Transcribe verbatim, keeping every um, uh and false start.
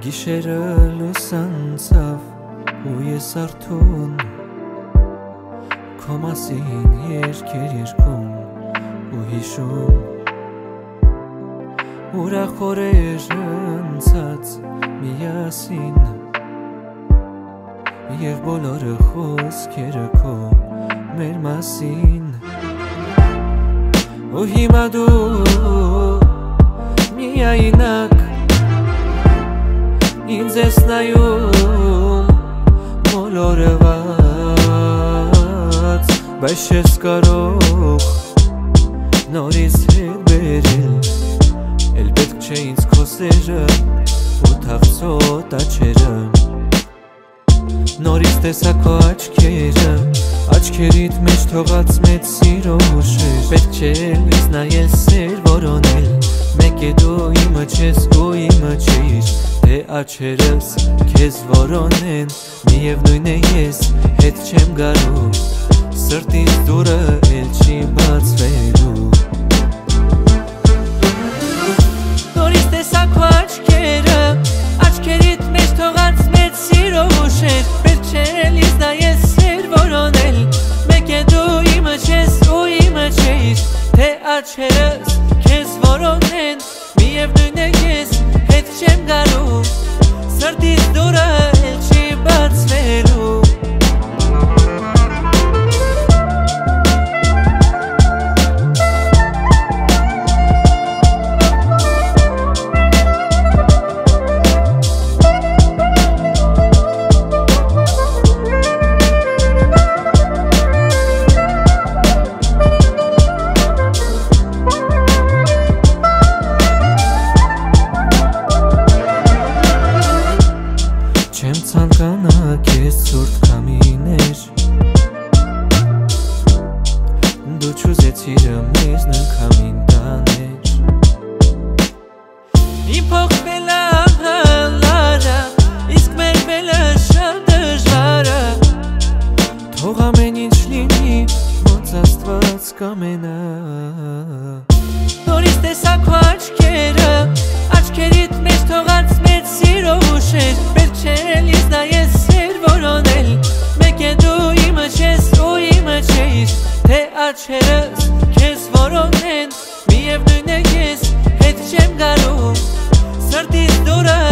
Գիշերը լուսանցավ ու ես արթուն Քո մասին երկեր երգում ու հիշում Ուրախ օրեր անցած միասին Եվ բոլորը խոսքերը քո մեր մասին Ու հիմա դու միայնակ Ինձ ես նայում մոլորված Բայց չես կարող նորից հետ բերել Էլ պետք չէ ինձ քո սերը ու թախծոտ աչերը Նորից տեսա քո աչքերը Աչքերիդ մեջ թողած մեծ սիրո ուշեր Պետք չէ ինձ նայել սեր որոնել Մեկ է դու իմը չես ու իմը չիր Թե աչերս քեզ որոնեն Միևնույն է ես հետ չեմ գալու Սրտից դուրը էլ չի բացվելու Նորից տեսա քո աչքերը Աչքերիդ մեջ թողած մեծ սիրո ուշեր Պետք չէ ինձ նայել սեր որոնել Մեկ է դու իմը չես ու իմը չիր Թե աչերս քեզ որոնեն Միևնույն է ես հետ չեմ գալու Սրտից դուրը էլ չի բացվելու Չեմ ցանկանա քեզ ցուրտ քամիներ Դու չուզեցիր մեզ նքամին տաներ Իմ փոխվել ահալարը Իսկ մեր վելը շատ դժվարը Թող ամեն ինչ լինի ոնց Աստված կամենա Նորից տեսա քո աչքերը Աչքերիդ մեջ թողած մեծ սիրո ուշեր Պետք չէ ինձ նայել սեր որոնել Մեկ է դու իմը չես ու իմը չիր Թե աչերս քեզ որոնեն Միևնույն է ես հետ չեմ գալու Սրտից դուրը